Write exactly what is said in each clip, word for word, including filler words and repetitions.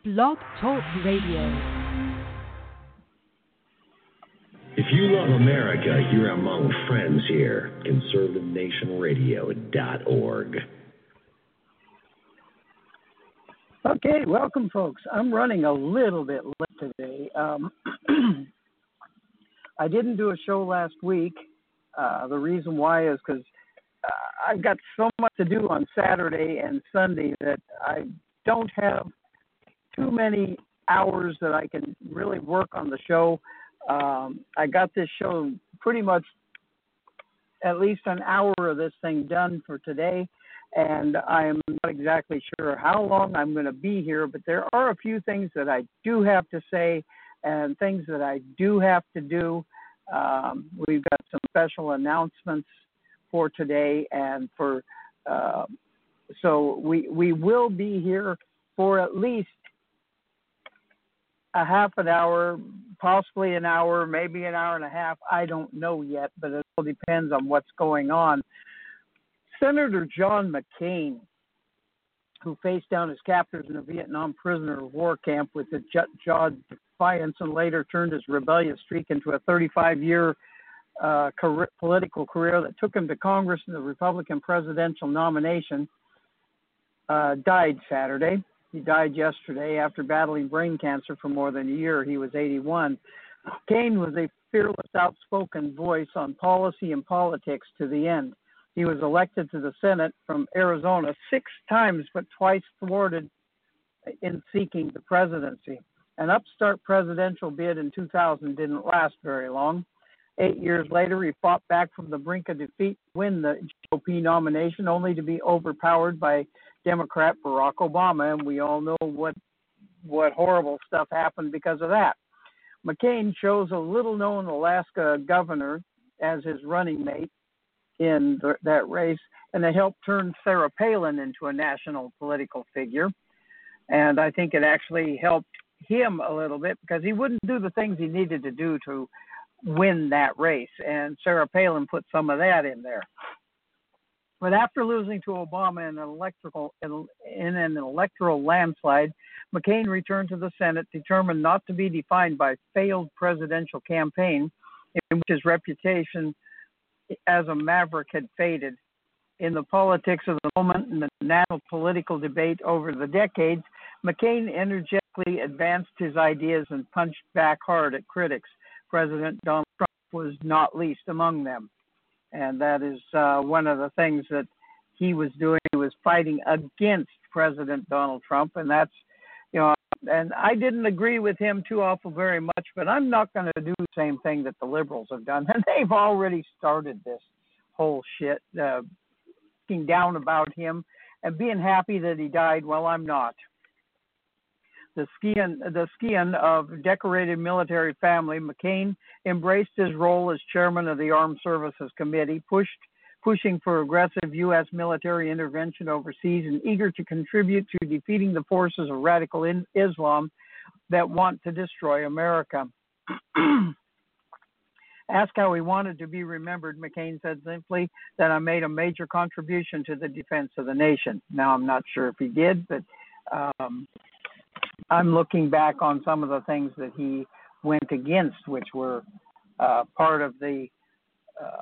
Blog Talk Radio. If you love America, you're among friends here. conservative nation radio dot org. Okay, welcome, folks. I'm running a little bit late today. Um, I didn't do a show last week. Uh, the reason why is because uh, I've got so much to do on Saturday and Sunday that I don't have too many hours that I can really work on the show. Um, I got this show pretty much at least an hour of this thing done for today, and I'm not exactly sure how long I'm going to be here, but there are a few things that I do have to say and things that I do have to do. Um, we've got some special announcements for today, and for uh, so we we will be here for at least a half an hour, possibly an hour, maybe an hour and a half. I don't know yet, but it all depends on what's going on. Senator John McCain, who faced down his captors in a Vietnam prisoner of war camp with a jawed defiance and later turned his rebellious streak into a thirty-five-year uh, career, political career that took him to Congress in the Republican presidential nomination, uh, died Saturday. He died yesterday after battling brain cancer for more than a year. He was eighty-one. McCain was a fearless, outspoken voice on policy and politics to the end. He was elected to the Senate from Arizona six times, but twice thwarted in seeking the presidency. An upstart presidential bid in two thousand didn't last very long. Eight years later, he fought back from the brink of defeat to win the G O P nomination, only to be overpowered by Democrat Barack Obama, and we all know what what horrible stuff happened because of that. McCain chose a little-known Alaska governor as his running mate in the, that race, and they helped turn Sarah Palin into a national political figure. And I think it actually helped him a little bit because he wouldn't do the things he needed to do to win that race, and Sarah Palin put some of that in there. But after losing to Obama in an electrical in, in an electoral landslide, McCain returned to the Senate, determined not to be defined by failed presidential campaign, in which his reputation as a maverick had faded. In the politics of the moment and the national political debate over the decades, McCain energetically advanced his ideas and punched back hard at critics. President Donald Trump was not least among them. And that is uh, one of the things that he was doing. He was fighting against President Donald Trump. And that's, you know, and I didn't agree with him too awful very much, but I'm not going to do the same thing that the liberals have done. And they've already started this whole shit, uh, looking down about him and being happy that he died. Well, I'm not. The Skian, the Skian of decorated military family, McCain embraced his role as chairman of the Armed Services Committee, pushed, pushing for aggressive U S military intervention overseas, and eager to contribute to defeating the forces of radical in Islam that want to destroy America. Asked how he wanted to be remembered, McCain said simply that I made a major contribution to the defense of the nation. Now, I'm not sure if he did, but um, I'm looking back on some of the things that he went against, which were uh, part of the uh,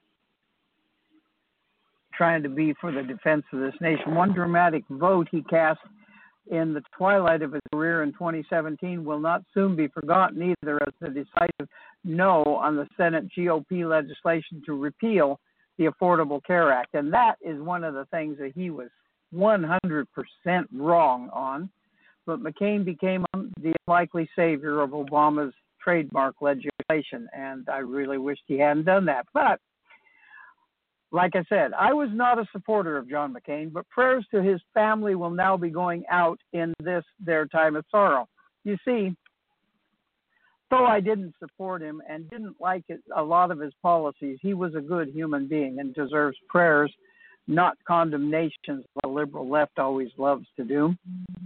trying to be for the defense of this nation. One dramatic vote he cast in the twilight of his career in twenty seventeen will not soon be forgotten either, as the decisive no on the Senate G O P legislation to repeal the Affordable Care Act. And that is one of the things that he was one hundred percent wrong on. But McCain became the unlikely savior of Obama's trademark legislation, and I really wished he hadn't done that. But, like I said, I was not a supporter of John McCain, but prayers to his family will now be going out in this, their time of sorrow. You see, though I didn't support him and didn't like it, a lot of his policies, he was a good human being and deserves prayers, not condemnations, the liberal left always loves to do.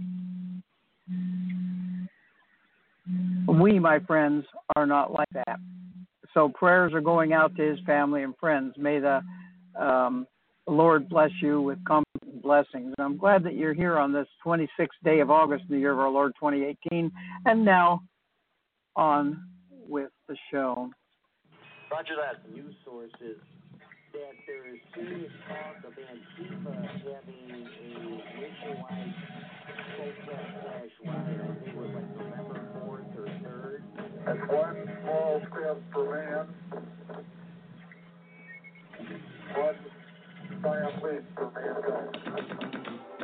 We, my friends, are not like that. So prayers are going out to his family and friends. May the um, Lord bless you with comfort and blessings. I'm glad that you're here on this twenty-sixth day of August in the year of our Lord twenty eighteen. And now, on with the show. Roger that. News sources that there is serious talk of Antifa having a nationwide protest slash riot. I think it was like November fourth or third. That's one small step for man, one giant leap for mankind.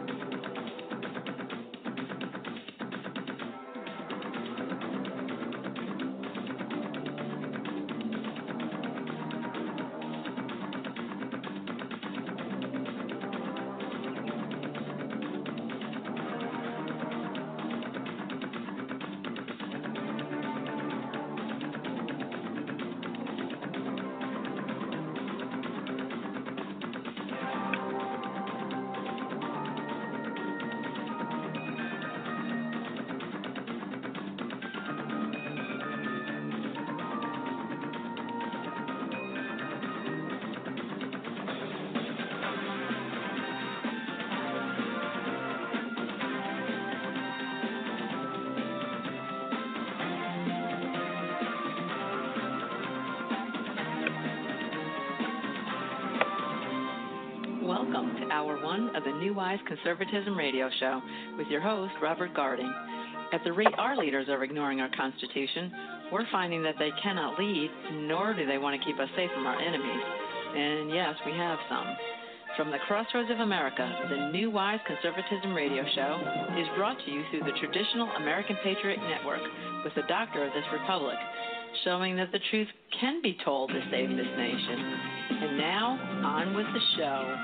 Welcome to Hour One of the New Wise Conservatism Radio Show with your host, Robert Garding. At the rate our leaders are ignoring our Constitution, we're finding that they cannot lead, nor do they want to keep us safe from our enemies. And yes, we have some. From the crossroads of America, the New Wise Conservatism Radio Show is brought to you through the traditional American Patriot Network with the doctor of this republic, showing that the truth can be told to save this nation. And now, on with the show.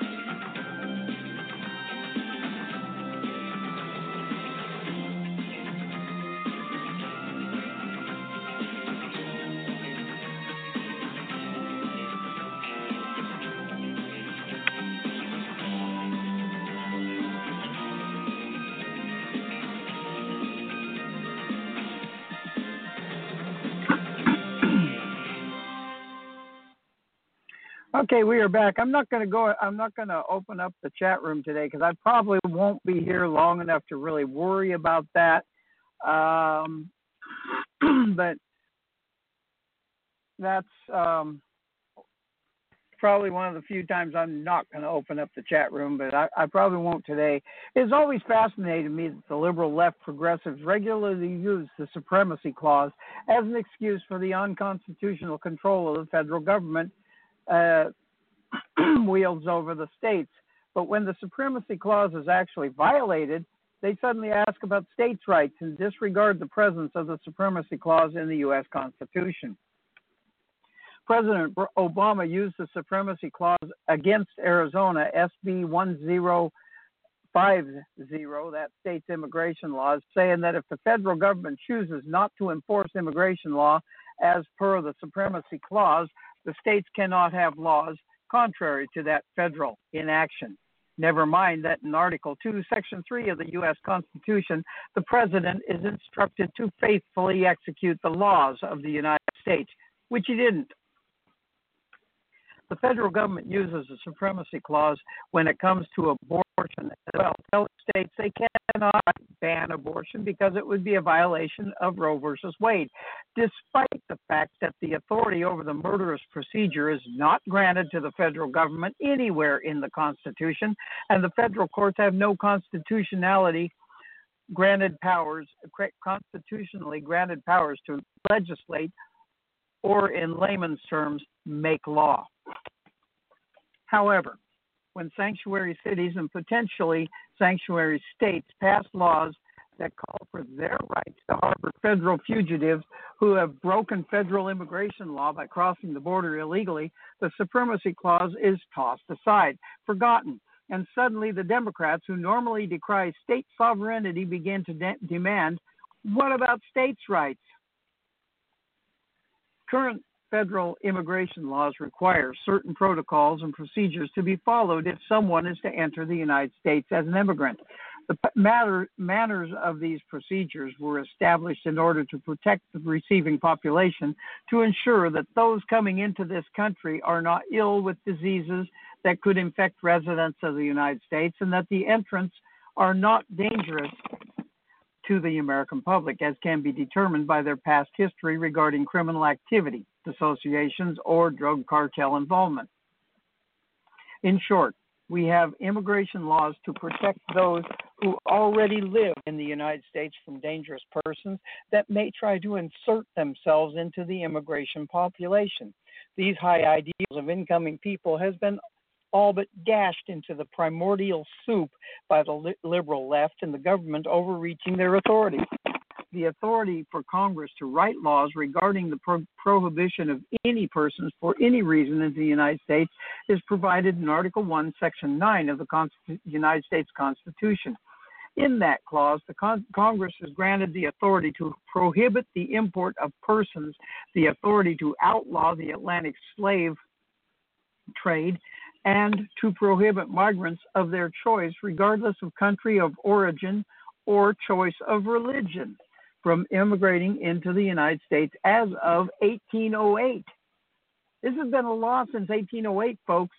Okay, we are back. I'm not going to go. I'm not going to open up the chat room today because I probably won't be here long enough to really worry about that. Um, but that's um, probably one of the few times I'm not going to open up the chat room. But I, I probably won't today. It's always fascinated me that the liberal left progressives regularly use the supremacy clause as an excuse for the unconstitutional control of the federal government Uh, wields over the states. But when the supremacy clause is actually violated, they suddenly ask about states' rights and disregard the presence of the supremacy clause in the U S Constitution. President Obama used the supremacy clause against Arizona, S B one zero five zero, that state's immigration laws, saying that if the federal government chooses not to enforce immigration law as per the supremacy clause, the states cannot have laws contrary to that federal inaction. Never mind that in Article two, Section three of the U S Constitution, the President is instructed to faithfully execute the laws of the United States, which he didn't. The federal government uses the supremacy clause when it comes to abortion as well. Tell states they cannot ban abortion because it would be a violation of Roe versus Wade, despite the fact that the authority over the murderous procedure is not granted to the federal government anywhere in the Constitution, and the federal courts have no constitutionality granted powers, constitutionally granted powers to legislate or, in layman's terms, make law. However, when sanctuary cities and potentially sanctuary states pass laws that call for their rights to harbor federal fugitives who have broken federal immigration law by crossing the border illegally, the supremacy clause is tossed aside, forgotten, and suddenly the Democrats, who normally decry state sovereignty, begin to de- demand, what about states' rights? Current federal immigration laws require certain protocols and procedures to be followed if someone is to enter the United States as an immigrant. The matter, manners of these procedures were established in order to protect the receiving population, to ensure that those coming into this country are not ill with diseases that could infect residents of the United States, and that the entrants are not dangerous to the American public, as can be determined by their past history regarding criminal activity, dissociations, or drug cartel involvement. In short, we have immigration laws to protect those who already live in the United States from dangerous persons that may try to insert themselves into the immigration population. These high ideals of incoming people has been all but dashed into the primordial soup by the li- liberal left and the government overreaching their authority. The authority for Congress to write laws regarding the pro- prohibition of any persons for any reason in the United States is provided in Article one, Section nine of the Constitu- United States Constitution. In that clause, the con- Congress is granted the authority to prohibit the import of persons, the authority to outlaw the Atlantic slave trade, and to prohibit migrants of their choice, regardless of country of origin or choice of religion, from immigrating into the United States as of eighteen oh eight. This has been a law since eighteen oh eight, folks.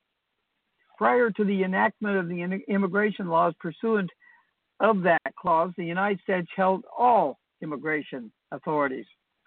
Prior to the enactment of the immigration laws pursuant of that clause, the United States held all immigration authorities.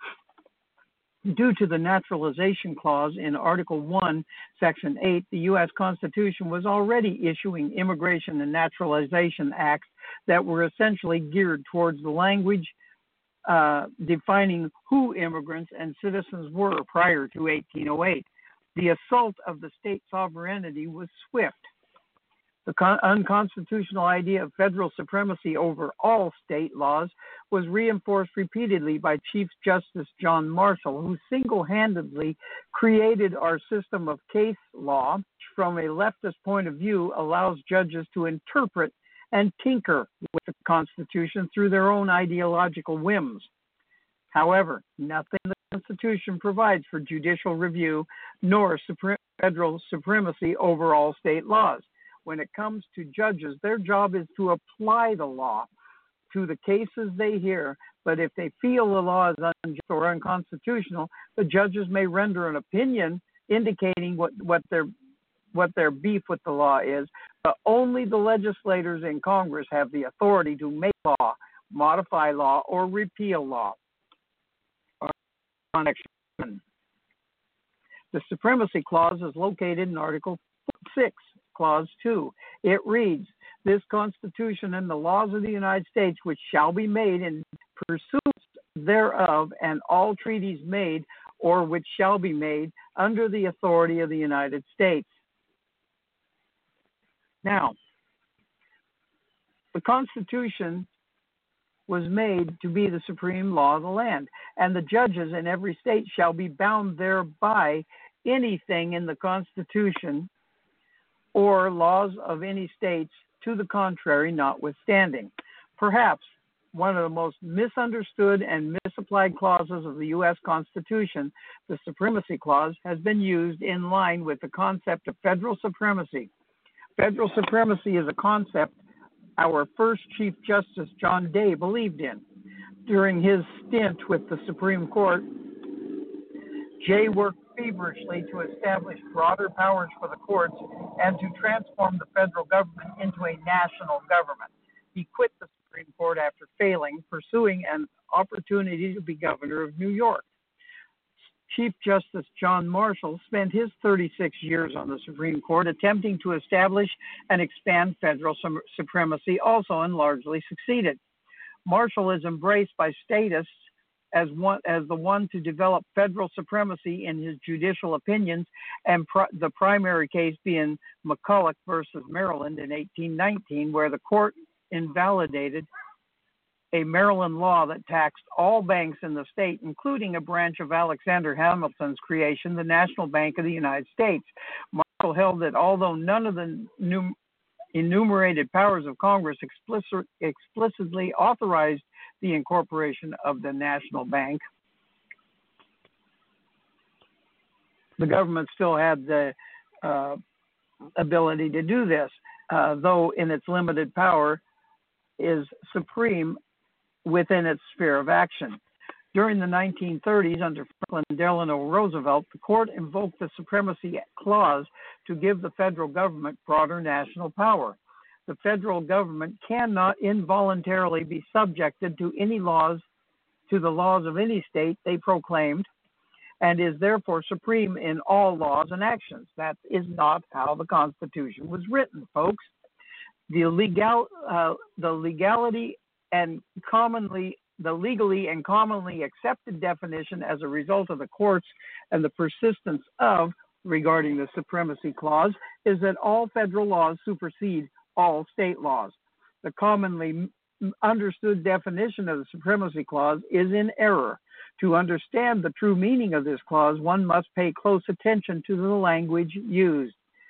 Due to the naturalization clause in Article one, Section eight, the U S Constitution was already issuing immigration and naturalization acts that were essentially geared towards the language uh, defining who immigrants and citizens were prior to eighteen oh eight. The assault of the state sovereignty was swift. The con- unconstitutional idea of federal supremacy over all state laws was reinforced repeatedly by Chief Justice John Marshall, who single-handedly created our system of case law, which from a leftist point of view allows judges to interpret and tinker with the Constitution through their own ideological whims. However, nothing in the Constitution provides for judicial review nor supre- federal supremacy over all state laws. When it comes to judges, their job is to apply the law to the cases they hear, but if they feel the law is unjust or unconstitutional, the judges may render an opinion indicating what, what their what their beef with the law is, but only the legislators in Congress have the authority to make law, modify law, or repeal law. The Supremacy Clause is located in Article six. Clause two. It reads, "This Constitution and the laws of the United States, which shall be made in pursuance thereof, and all treaties made or which shall be made under the authority of the United States." Now, the Constitution was made to be the supreme law of the land, and the judges in every state shall be bound thereby. Anything in the Constitution or laws of any states to the contrary notwithstanding. Perhaps one of the most misunderstood and misapplied clauses of the U S Constitution, the Supremacy Clause, has been used in line with the concept of federal supremacy. Federal supremacy is a concept our first Chief Justice John Day believed in. During his stint with the Supreme Court, Jay worked feverishly to establish broader powers for the courts and to transform the federal government into a national government. He quit the Supreme Court after failing, pursuing an opportunity to be governor of New York. Chief Justice John Marshall spent his thirty-six years on the Supreme Court attempting to establish and expand federal sum- supremacy also, and largely succeeded. Marshall is embraced by statists as one as the one to develop federal supremacy in his judicial opinions, and pr- the primary case being McCulloch versus Maryland in eighteen nineteen, where the court invalidated a Maryland law that taxed all banks in the state, including a branch of Alexander Hamilton's creation, the National Bank of the United States. Marshall held that although none of the num- enumerated powers of Congress explicit- explicitly authorized the incorporation of the National Bank, the government still had the uh, ability to do this, uh, though in its limited power is supreme within its sphere of action. During the nineteen thirties, under Franklin Delano Roosevelt, the court invoked the Supremacy Clause to give the federal government broader national power. The federal government cannot involuntarily be subjected to any laws, to the laws of any state, they proclaimed, and is therefore supreme in all laws and actions. That is not how the Constitution was written, folks. The legal, uh, the legality and commonly, the legally and commonly accepted definition as a result of the courts and the persistence of regarding the Supremacy Clause is that all federal laws supersede all state laws. The commonly understood definition of the Supremacy Clause is in error. To understand the true meaning of this clause, one must pay close attention to the language used.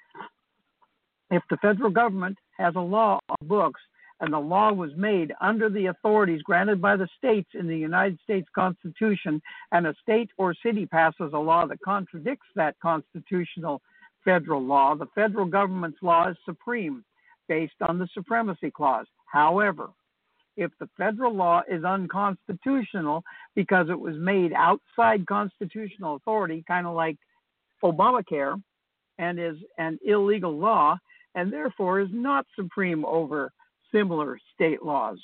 If the federal government has a law on books and the law was made under the authorities granted by the states in the United States Constitution, and a state or city passes a law that contradicts that constitutional federal law, the federal government's law is supreme based on the Supremacy Clause. However, if the federal law is unconstitutional because it was made outside constitutional authority, kind of like Obamacare, and is an illegal law, and therefore is not supreme over similar state laws.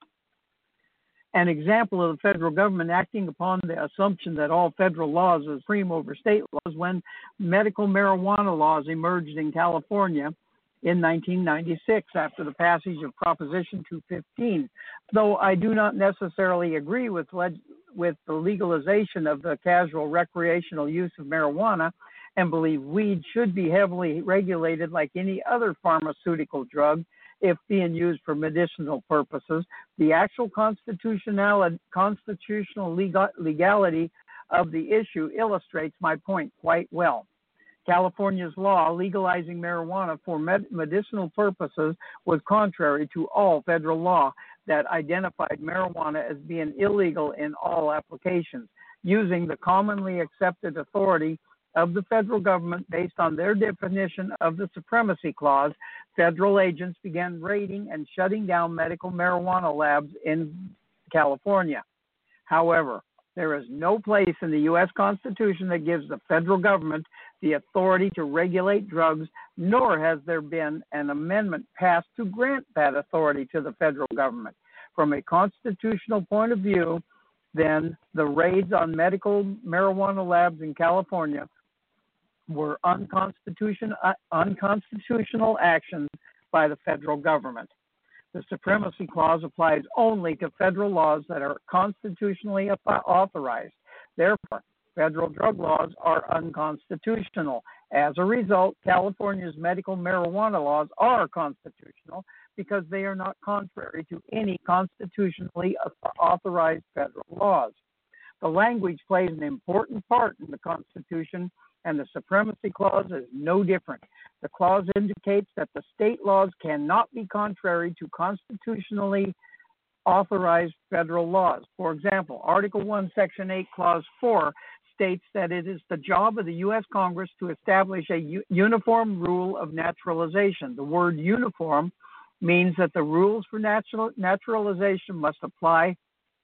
An example of the federal government acting upon the assumption that all federal laws are supreme over state laws when medical marijuana laws emerged in California in nineteen ninety-six after the passage of Proposition two fifteen. Though I do not necessarily agree with leg- with the legalization of the casual recreational use of marijuana and believe weed should be heavily regulated like any other pharmaceutical drug if being used for medicinal purposes, the actual constitutional, constitutional legal, legality of the issue illustrates my point quite well. California's law legalizing marijuana for med- medicinal purposes was contrary to all federal law that identified marijuana as being illegal in all applications. Using the commonly accepted authority of the federal government based on their definition of the Supremacy Clause, federal agents began raiding and shutting down medical marijuana labs in California. However, there is no place in the U S Constitution that gives the federal government the authority to regulate drugs, nor has there been an amendment passed to grant that authority to the federal government. From a constitutional point of view, then, the raids on medical marijuana labs in California were unconstitutional, uh, unconstitutional actions by the federal government. The Supremacy Clause applies only to federal laws that are constitutionally authorized. Therefore, federal drug laws are unconstitutional. As a result, California's medical marijuana laws are constitutional because they are not contrary to any constitutionally authorized federal laws. The language plays an important part in the Constitution, and the Supremacy Clause is no different. The clause indicates that the state laws cannot be contrary to constitutionally authorized federal laws. For example, Article one, Section eight, Clause four states that it is the job of the U S Congress to establish a u- uniform rule of naturalization. The word uniform means that the rules for natural, naturalization must apply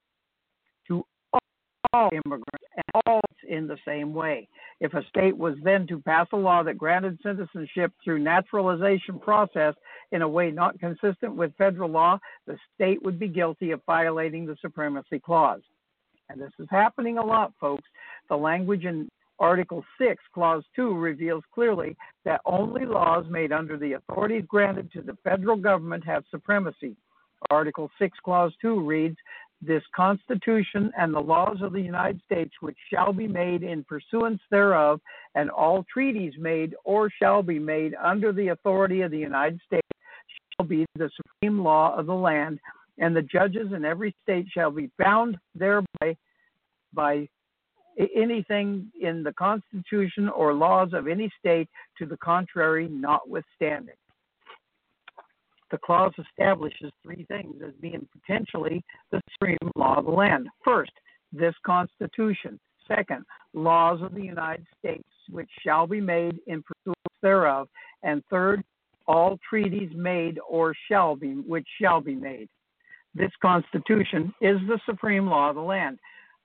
to all immigrants and all in the same way. If a state was then to pass a law that granted citizenship through naturalization process in a way not consistent with federal law, the state would be guilty of violating the Supremacy Clause. And this is happening a lot, folks. The language in Article six, Clause two reveals clearly that only laws made under the authorities granted to the federal government have supremacy. Article six, Clause two reads, "This Constitution and the laws of the United States which shall be made in pursuance thereof, and all treaties made or shall be made under the authority of the United States shall be the supreme law of the land, and the judges in every state shall be bound thereby by anything in the Constitution or laws of any state to the contrary notwithstanding." The clause establishes three things as being potentially the supreme law of the land. First, this Constitution. Second, laws of the United States which shall be made in pursuance thereof. And third, all treaties made or shall be, which shall be made. This Constitution is the supreme law of the land.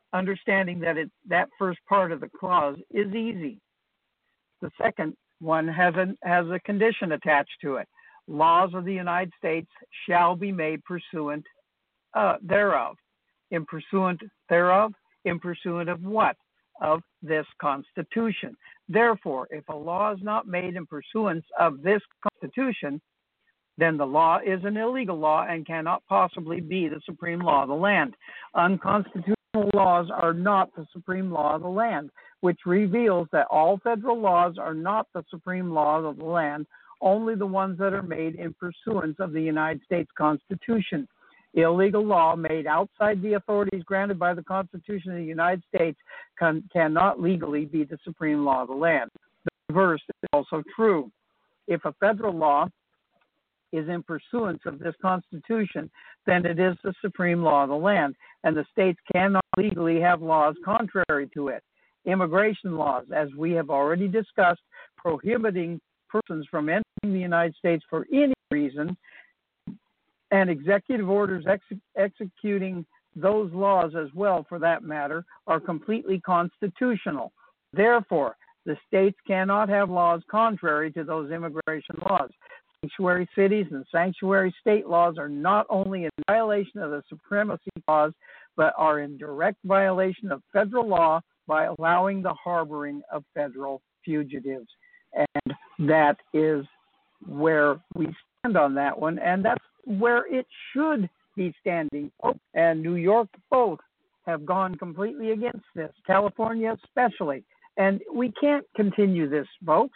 understanding that it, that first part of the clause is easy. The second one has a, has a condition attached to it. Laws of the United States shall be made pursuant uh, thereof. In pursuant thereof, in pursuant of what? Of this Constitution. Therefore, if a law is not made in pursuance of this Constitution, then the law is an illegal law and cannot possibly be the supreme law of the land. Unconstitutional laws are not the supreme law of the land, which reveals that all federal laws are not the supreme law of the land, only the ones that are made in pursuance of the United States Constitution. Illegal law made outside the authorities granted by the Constitution of the United States can, cannot legally be the supreme law of the land. The reverse is also true. If a federal law is in pursuance of this Constitution, then it is the supreme law of the land, and the states cannot legally have laws contrary to it. Immigration laws, as we have already discussed, prohibiting persons from entering the United States for any reason, and executive orders ex- executing those laws as well, for that matter, are completely constitutional. Therefore, the states cannot have laws contrary to those immigration laws. Sanctuary cities and sanctuary state laws are not only in violation of the supremacy clause, but are in direct violation of federal law by allowing the harboring of federal fugitives. And that is where we stand on that one, and that's where it should be standing. And New York both have gone completely against this, California especially. And we can't continue this, folks.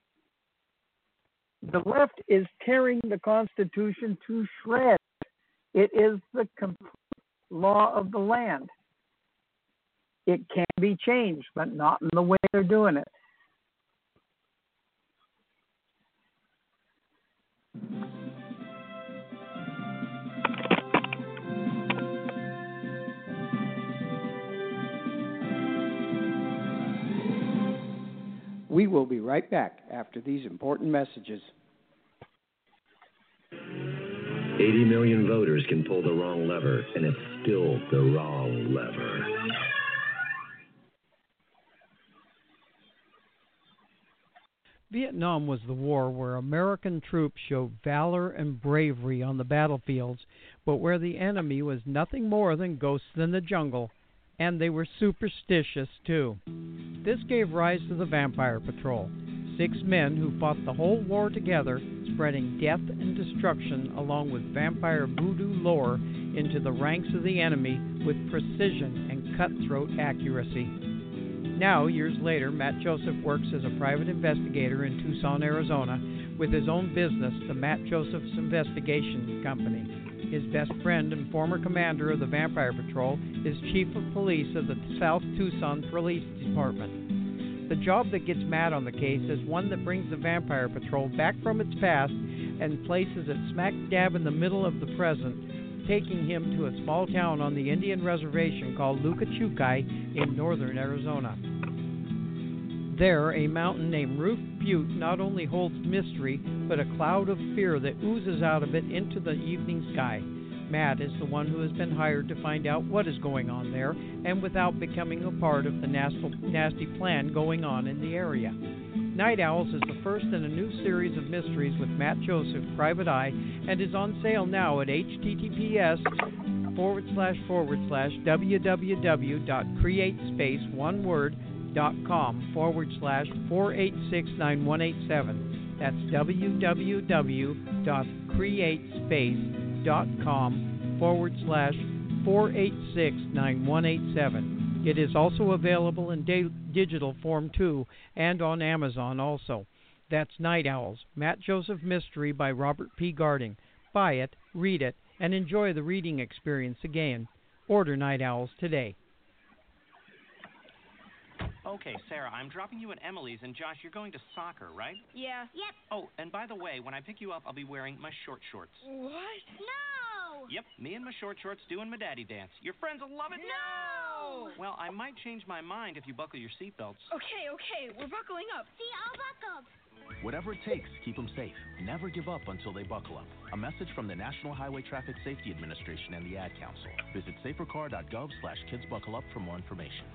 The left is tearing the Constitution to shreds. It is the complete law of the land. It can be changed, but not in the way they're doing it. We will be right back after these important messages. eighty million voters can pull the wrong lever, and it's still the wrong lever. Vietnam was the war where American troops showed valor and bravery on the battlefields, but where the enemy was nothing more than ghosts in the jungle. And they were superstitious, too. This gave rise to the Vampire Patrol, six men who fought the whole war together, spreading death and destruction along with vampire voodoo lore into the ranks of the enemy with precision and cutthroat accuracy. Now, years later, Matt Joseph works as a private investigator in Tucson, Arizona, with his own business, the Matt Joseph's Investigation Company. His best friend and former commander of the Vampire Patrol is Chief of Police of the South Tucson Police Department. The job that gets Matt on the case is one that brings the Vampire Patrol back from its past and places it smack dab in the middle of the present, taking him to a small town on the Indian reservation called Lukachukai in northern Arizona. There, a mountain named Roof Butte not only holds mystery, but a cloud of fear that oozes out of it into the evening sky. Matt is the one who has been hired to find out what is going on there, and without becoming a part of the nasty plan going on in the area. Night Owls is the first in a new series of mysteries with Matt Joseph, Private Eye, and is on sale now at https forward slash forward slash www.createspace, one word, dot com forward slash four eight six nine one eight seven. That's www.createspace.com forward slash four eight six nine one eight seven. It is also available in da- digital form too, and on Amazon also. That's Night Owls, Matt Joseph Mystery by Robert P. Garding. Buy it, read it, and enjoy the reading experience again. Order Night Owls today. Okay, Sarah, I'm dropping you at Emily's, and Josh, you're going to soccer, right? Yeah. Yep. Oh, and by the way, when I pick you up, I'll be wearing my short shorts. What? No! Yep, me and my short shorts doing my daddy dance. Your friends will love it. No! Well, I might change my mind if you buckle your seatbelts. Okay, okay, we're buckling up. See, all buckled. Whatever it takes, keep them safe. Never give up until they buckle up. A message from the National Highway Traffic Safety Administration and the Ad Council. Visit safercar.gov slash kidsbuckleup for more information.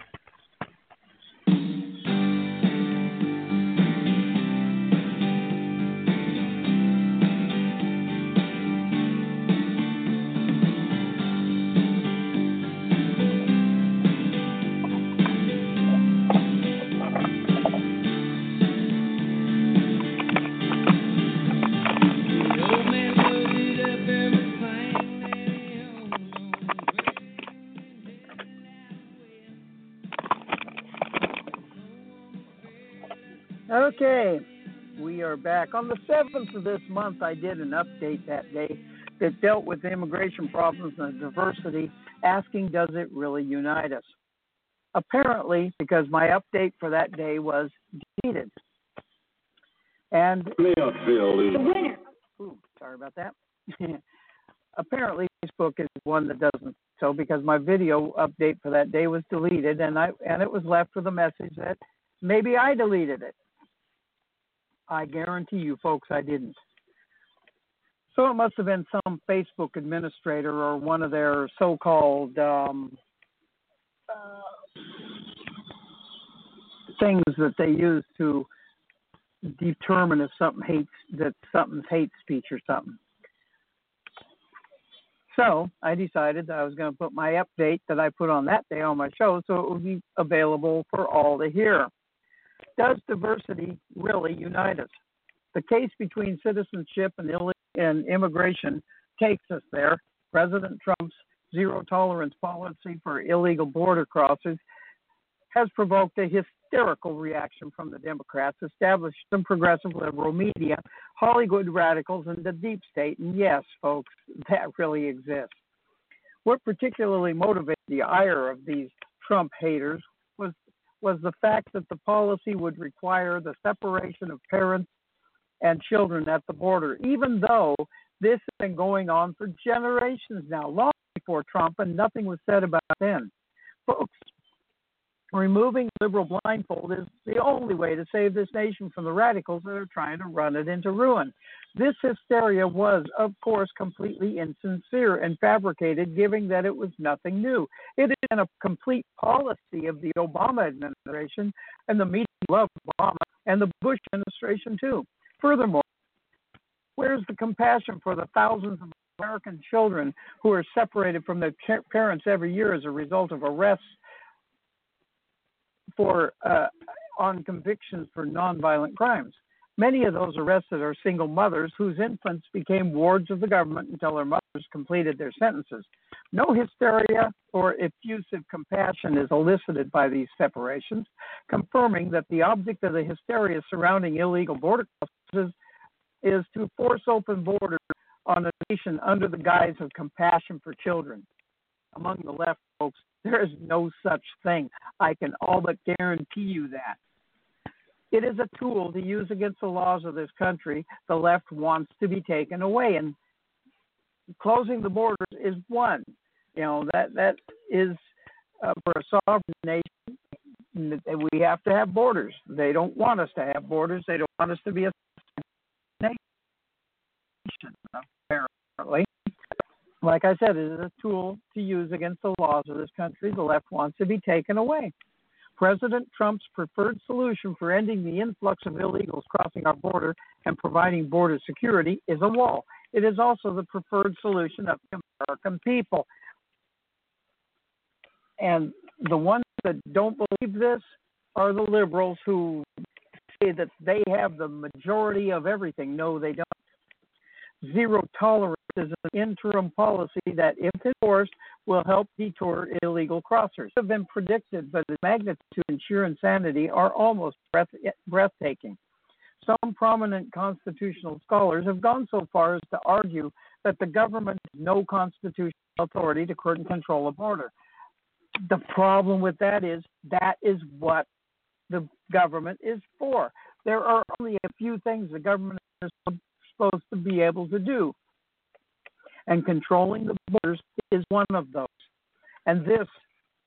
Okay, we are back. On the seventh of this month, I did an update that day that dealt with immigration problems and diversity, asking, does it really unite us? Apparently, because my update for that day was deleted. And the winner. Ooh, sorry about that. Apparently, Facebook is one that doesn't. So, because my video update for that day was deleted, and I and it was left with a message that maybe I deleted it. I guarantee you, folks, I didn't. So it must have been some Facebook administrator or one of their so-called um, uh, things that they use to determine if something hates that something's hate speech or something. So I decided that I was going to put my update that I put on that day on my show so it would be available for all to hear. Does diversity really unite us? The case between citizenship and, Ill- and immigration takes us there. President Trump's zero tolerance policy for illegal border crossers has provoked a hysterical reaction from the Democrats, established and progressive liberal media, Hollywood radicals, and the deep state. And yes, folks, that really exists. What particularly motivated the ire of these Trump haters was was the fact that the policy would require the separation of parents and children at the border, even though this has been going on for generations now, long before Trump, and nothing was said about it then. Folks, removing liberal blindfold is the only way to save this nation from the radicals that are trying to run it into ruin. This hysteria was, of course, completely insincere and fabricated, given that it was nothing new. It is a complete policy of the Obama administration, and the media loved Obama, and the Bush administration, too. Furthermore, where's the compassion for the thousands of American children who are separated from their parents every year as a result of arrests for uh, on convictions for nonviolent crimes? Many of those arrested are single mothers whose infants became wards of the government until their mothers completed their sentences. No hysteria or effusive compassion is elicited by these separations, confirming that the object of the hysteria surrounding illegal border crosses is to force open borders on a nation under the guise of compassion for children. Among the left, folks, there is no such thing. I can all but guarantee you that. It is a tool to use against the laws of this country. The left wants to be taken away, and closing the borders is one. You know, that that is uh, for a sovereign nation. We have to have borders. They don't want us to have borders. They don't want us to be a nation, apparently. Like I said, it is a tool to use against the laws of this country. The left wants to be taken away. President Trump's preferred solution for ending the influx of illegals crossing our border and providing border security is a wall. It is also the preferred solution of the American people. And the ones that don't believe this are the liberals who say that they have the majority of everything. No, they don't. Zero tolerance is an interim policy that, if enforced, will help deter illegal crossers. Have been predicted, but the magnitude and sheer insanity are almost breath, breathtaking. Some prominent constitutional scholars have gone so far as to argue that the government has no constitutional authority to control a border. The problem with that is that is what the government is for. There are only a few things the government is supposed to be able to do, and controlling the borders is one of those. And this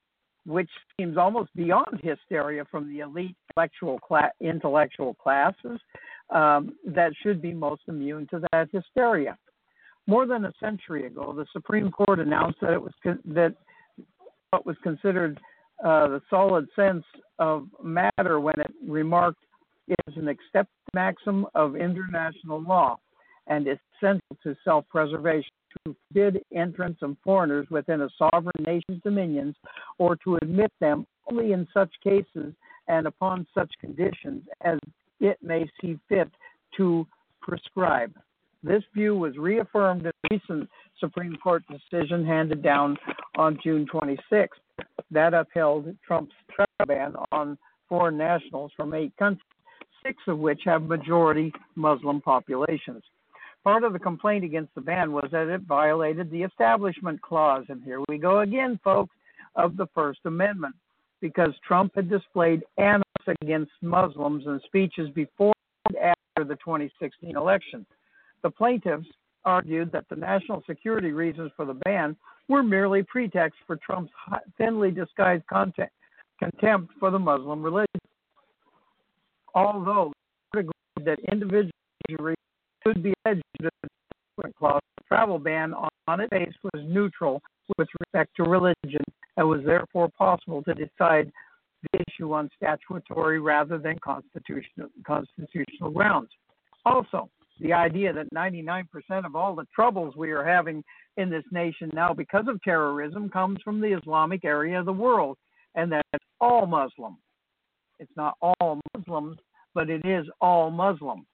which seems almost beyond hysteria from the elite intellectual, cla- intellectual classes um, that should be most immune to that hysteria. More than a century ago, the Supreme Court announced that it was con- that what was considered uh, the solid sense of matter when it remarked is an accepted maxim of international law and essential to self-preservation to forbid entrance of foreigners within a sovereign nation's dominions or to admit them only in such cases and upon such conditions as it may see fit to prescribe. This view was reaffirmed in a recent Supreme Court decision handed down on June twenty-sixth that upheld Trump's travel ban on foreign nationals from eight countries, six of which have majority Muslim populations. Part of the complaint against the ban was that it violated the Establishment Clause, and here we go again, folks, of the First Amendment, because Trump had displayed animus against Muslims in speeches before and after the twenty sixteen election. The plaintiffs argued that the national security reasons for the ban were merely pretext for Trump's thinly disguised content, contempt for the Muslim religion. Although they agreed that individual injury could be alleged to the clause, the travel ban on, on its face was neutral with respect to religion and was therefore possible to decide the issue on statutory rather than constitutional constitutional grounds. Also, the idea that ninety-nine percent of all the troubles we are having in this nation now because of terrorism comes from the Islamic area of the world, and that it's all Muslim. It's not all Muslims, but it is all Muslim.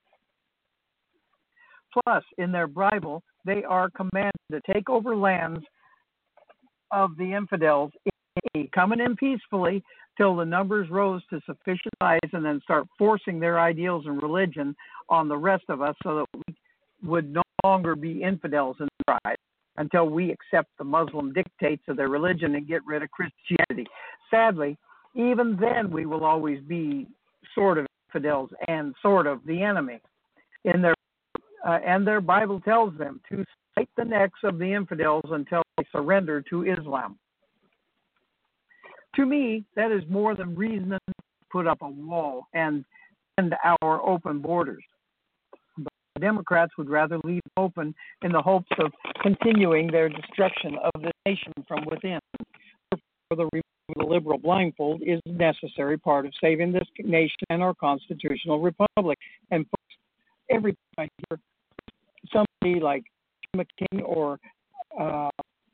Plus, in their Bible, they are commanded to take over lands of the infidels, coming in peacefully till the numbers rose to sufficient size and then start forcing their ideals and religion on the rest of us so that we would no longer be infidels in their eyes until we accept the Muslim dictates of their religion and get rid of Christianity. Sadly, even then we will always be sort of infidels and sort of the enemy. In their uh, and their Bible tells them to slay the necks of the infidels until they surrender to Islam. To me, that is more than reason to put up a wall and end our open borders. But the Democrats would rather leave open in the hopes of continuing their destruction of the nation from within. Therefore, the removal of the liberal blindfold is a necessary part of saving this nation and our constitutional republic. And folks, every time I hear somebody like McCain or uh,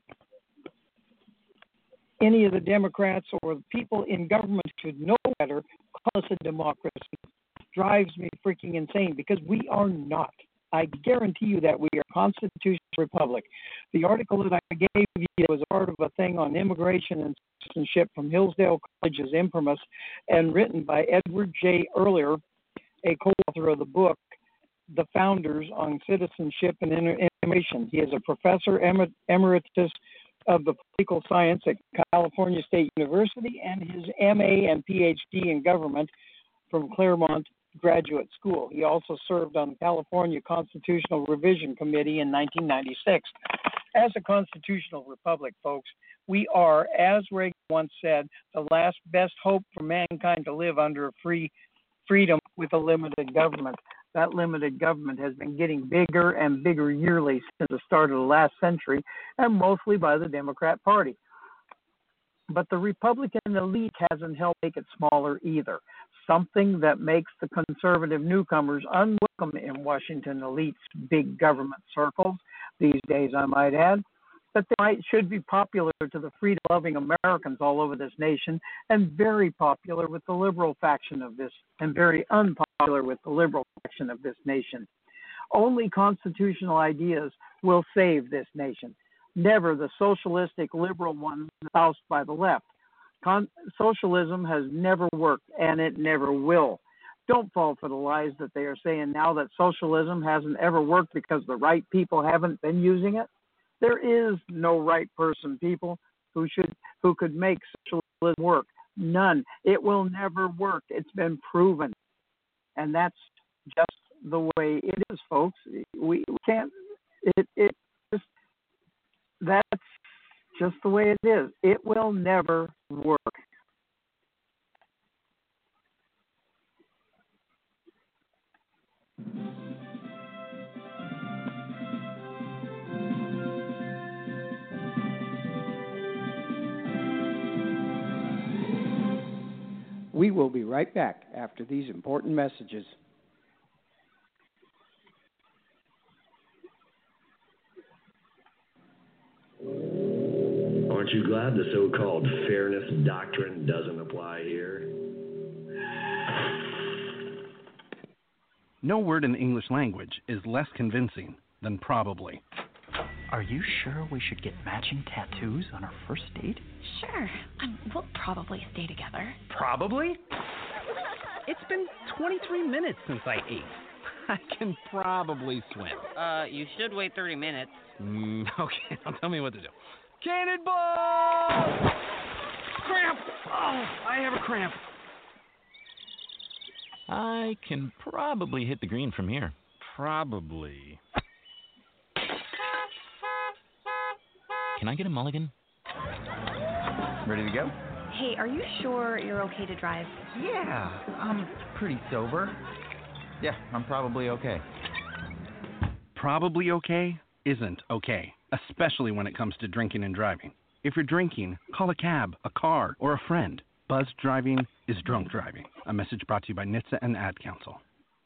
any of the Democrats or the people in government should know better, call us a democracy, drives me freaking insane because we are not. I guarantee you that we are a constitutional republic. The article that I gave you was part of a thing on immigration and citizenship from Hillsdale College is infamous and written by Edward J. Earlier, a co-author of the book, The Founders on Citizenship and Immigration. He is a professor emer- emeritus of the political science at California State University and his M A and P H D in government from Claremont Graduate School. He also served on the California Constitutional Revision Committee in nineteen ninety-six. As a constitutional republic, folks, we are, as Reagan once said, the last best hope for mankind to live under a free freedom with a limited government. That limited government has been getting bigger and bigger yearly since the start of the last century, and mostly by the Democrat Party. But the Republican elite hasn't helped make it smaller either, something that makes the conservative newcomers unwelcome in Washington elite's big government circles these days, I might add. But they might, should be popular to the freedom-loving Americans all over this nation and very popular with the liberal faction of this and very unpopular with the liberal faction of this nation. Only constitutional ideas will save this nation, never the socialistic liberal ones espoused by the left. Con- socialism has never worked, and it never will. Don't fall for the lies that they are saying now that socialism hasn't ever worked because the right people haven't been using it. There is no right person, people, who should who could make socialism work. None. It will never work. It's been proven. And that's just the way it is, folks. We, we can't, it, it just, that's just the way it is. It will never work. We will be right back after these important messages. Aren't you glad the so-called fairness doctrine doesn't apply here? No word in the English language is less convincing than probably. Are you sure we should get matching tattoos on our first date? Sure. Um, we'll probably stay together. Probably? It's been twenty-three minutes since I ate. I can probably swim. Uh, you should wait thirty minutes. Mm, okay, now tell me what to do. Cannonball! Cramp! Oh, I have a cramp. I can probably hit the green from here. Probably. Can I get a mulligan? Ready to go? Hey, are you sure you're okay to drive? Yeah, I'm pretty sober. Yeah, I'm probably okay. Probably okay isn't okay, especially when it comes to drinking and driving. If you're drinking, call a cab, a car, or a friend. Buzzed driving is drunk driving. A message brought to you by N H T S A and Ad Council.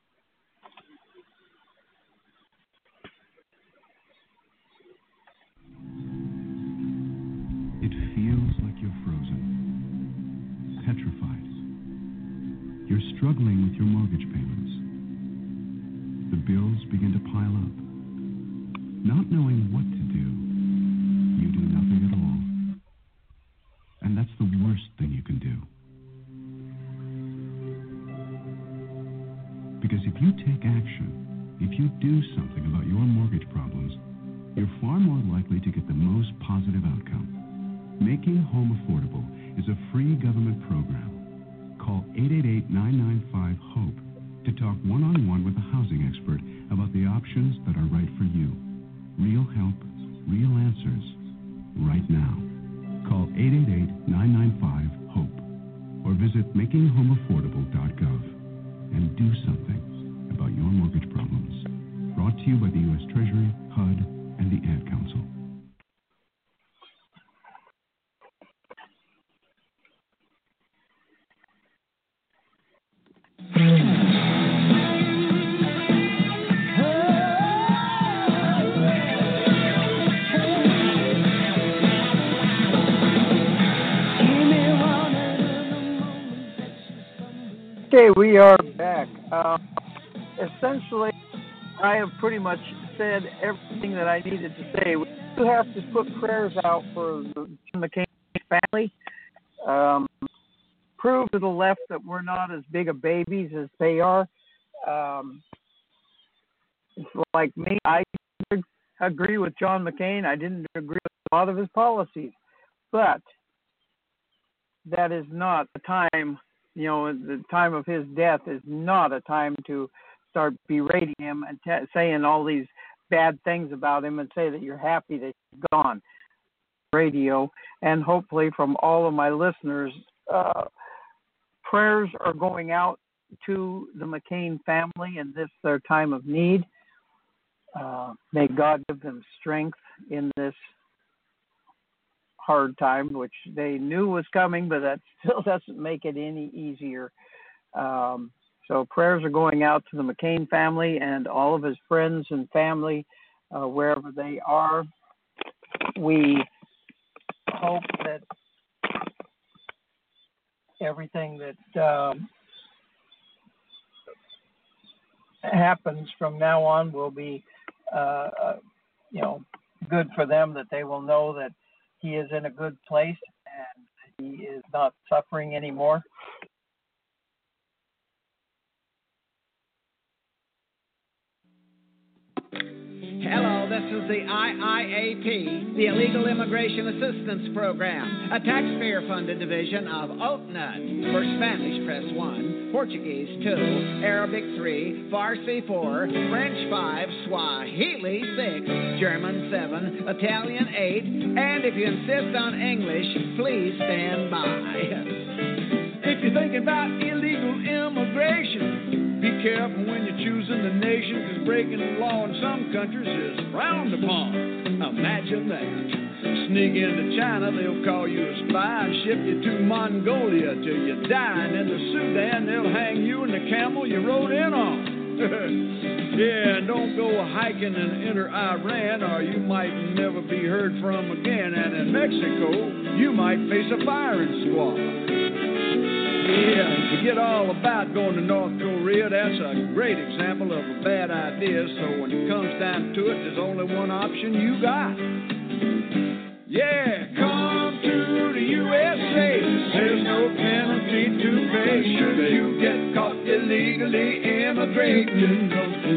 It feels like you're frozen, petrified. You're struggling with your mortgage payments. The bills begin to pile up. Not knowing what to do, you do nothing at all. And that's the worst thing you can do. Because if you take action, if you do something about your mortgage problems, you're far more likely to get the most positive outcome. Making Home Affordable is a free government program. Call eight eight eight, nine nine five, HOPE to talk one-on-one with a housing expert about the options that are right for you. Real help, real answers, right now. Call eight eight eight, nine nine five, HOPE or visit making home affordable dot gov and do something about your mortgage problems. Brought to you by the U S Treasury, H U D, and the Ad Council. Okay, we are back. Uh, essentially, I have pretty much said everything that I needed to say. We do have to put prayers out for the McCain family. Um, prove to the left that we're not as big of babies as they are. Um, it's like me, I didn't agree with John McCain. I didn't agree with a lot of his policies. But that is not the time. You know, the time of his death is not a time to start berating him and t- saying all these bad things about him and say that you're happy that he's gone. Radio, and hopefully from all of my listeners, uh, prayers are going out to the McCain family in this their time of need. Uh, may God give them strength in this hard time, which they knew was coming, but that still doesn't make it any easier. Um, so prayers are going out to the McCain family and all of his friends and family, uh, wherever they are. We hope that everything that um, happens from now on will be, uh, uh, you know, good for them, that they will know that he is in a good place and he is not suffering anymore. Hello, this is the I I A T, the Illegal Immigration Assistance Program, a taxpayer-funded division of OatNut. For Spanish, press one, Portuguese two, Arabic three, Farsi four, French five, Swahili six, German seven, Italian eight, and if you insist on English, please stand by. If you're thinking about illegal immigration, be careful when you're choosing the nation, because breaking the law in some countries is frowned upon. Imagine that. Sneak into China, they'll call you a spy and ship you to Mongolia till you die. And in the Sudan, they'll hang you and the camel you rode in on. Yeah, and don't go hiking and enter Iran, or you might never be heard from again. And in Mexico, you might face a firing squad. Yeah, forget all about going to North Korea. That's a great example of a bad idea. So when it comes down to it, there's only one option you got. Yeah, come to the U S A. There's no penalty to pay should you get caught illegally immigrating.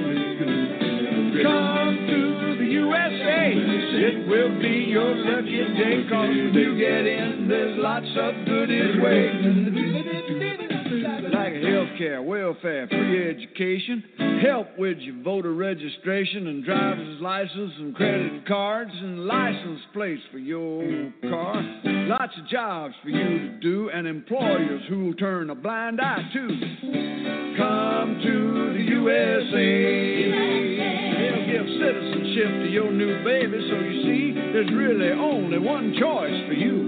Come to the U S A. It will be your lucky day, 'cause when you get in, there's lots of goodies waiting. Like health care, welfare, free education, help with your voter registration and driver's license and credit cards and license plates for your car. Lots of jobs for you to do and employers who'll turn a blind eye to. Come to the U S A. They'll give citizenship to your new baby, so you see, there's really only one choice for you.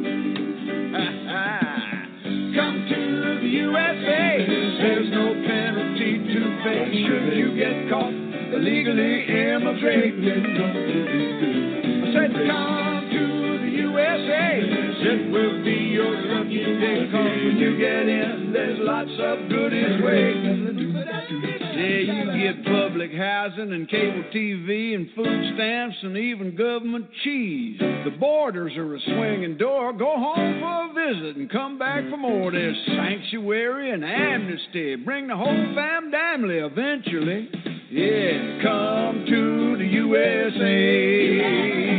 Come to the U S A. There's no penalty to pay should you get caught illegally immigrating. I said come to the U S A. It will be your lucky day, 'cause when you get in, there's lots of goodies waiting. Yeah, you get public housing and cable T V and food stamps and even government cheese. The borders are a swinging door. Go home for a visit and come back for more. There's sanctuary and amnesty. Bring the whole fam family eventually. Yeah, come to the U S A.